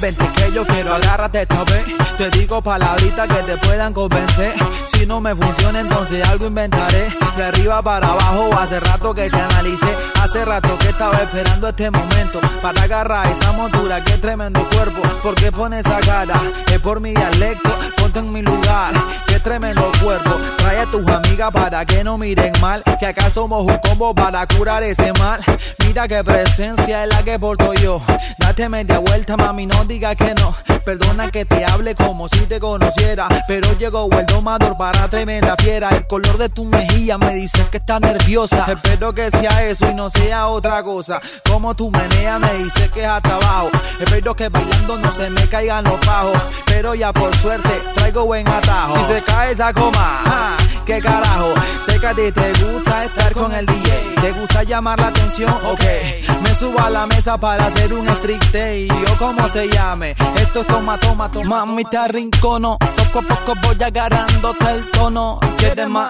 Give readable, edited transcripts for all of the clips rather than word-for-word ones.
vente que yo quiero, agárrate esta vez. Te digo palabritas que te puedan convencer. Si no me funciona entonces algo inventaré. De arriba para abajo, hace rato que te analicé. Hace rato que estaba esperando este momento para agarrar esa montura, qué tremendo cuerpo. ¿Por qué pones esa cara? Es por mi dialecto, ponte en mi lugar. Qué tremendo cuerpo. Trae a tus amigas para que no miren mal, que acá somos un combo para curar ese mal. Mira qué presencia es la que porto yo. Date media vuelta, mami, no digas que no. Perdona que te hable como si te conociera, pero llegó el domador para tremenda fiera. El color de tu mejilla me dice que estás nerviosa. Espero que sea eso y no sea otra cosa. Como tu menea me dice que es hasta abajo. Espero que bailando no se me caigan los fajos, pero ya por suerte traigo buen atajo. Si se cae esa coma, qué carajo. Sé que a ti te gusta estar con el DJ, te gusta llamar la atención, ok. Me subo a la mesa para hacer un striptease y yo como se llame. Esto es toma, toma, toma. Mami, te arrincono, poco a poco voy agarrándote el tono. Quieres más,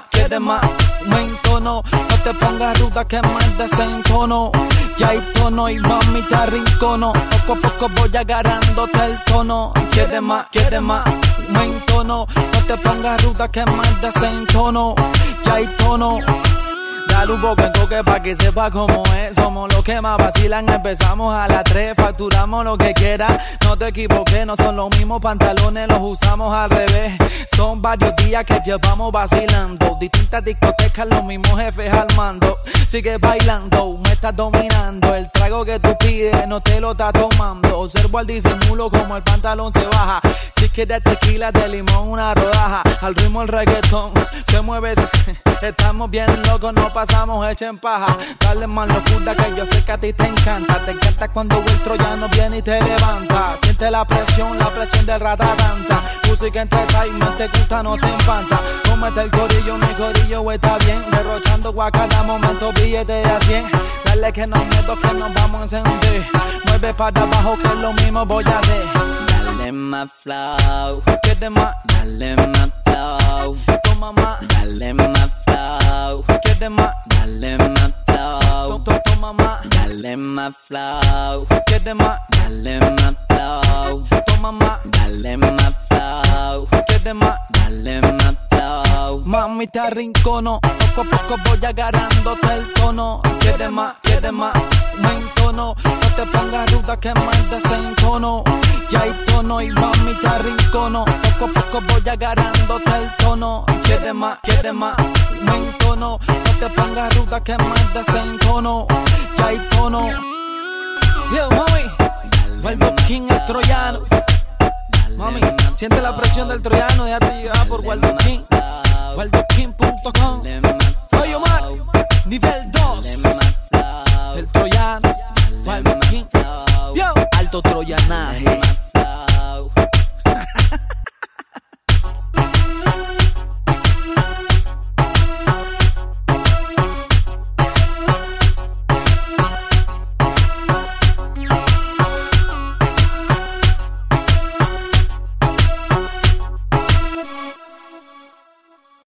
me entono. No te pongas ruda que me desentono. Ya hay tono y mami te arrincono. Poco a poco voy agarrándote el tono. Quieres más, me entono. No te pongas ruda que me desentono. Ya hay tono. Dale un poco en coque pa' que sepa cómo es. Somos los que más vacilan, empezamos a las 3. Facturamos lo que quieras, no te equivoques. No son los mismos pantalones, los usamos al revés. Son varios días que llevamos vacilando. Distintas discotecas, los mismos jefes al mando. Sigue bailando, me estás dominando. El trago que tú pides no te lo estás tomando. Observo al disimulo como el pantalón se baja. Si quieres tequila, de limón una rodaja. Al ritmo el reggaetón se mueve. Estamos bien locos, no pasamos hecha en paja. Dale más locura que yo sé que a ti te encanta. Te encanta cuando el troyano viene y te levanta. Siente la presión del ratatanta. Música entertainment, te gusta, no te enfanta. Cómete el corillo, mi corillo está bien. Derrochando a cada momento billetes de a 100. Dale que no miedo que nos vamos a encender. Mueve para abajo que lo mismo voy a hacer. Dale más flow, ¿quieres más? dale más flow, Toma más, dale más flow, ¿quieres más? dale más flow, Toma más, dale más flow, ¿quieres más? dale más flow, Toma más, dale más flow, ¿quieres más? dale más flow. Mami te arrincono, poco a poco voy agarrándote el tono. ¿Quieres más? Me entono. No te pongas ruda que me desentono. Ya hay tono y mami te arrincono. Poco a poco voy agarrándote el tono. ¿Quieres más? Me entono. No te pongas ruda que me desentono. Ya hay tono. Yo, mami, vuelvo King el troyano. Mami, siente la presión del troyano. Ya te llevas por Waldo King. WaldoKing.com. Oye Omar, nivel 2. El troyano, Waldo King. Yo, alto troyanaje.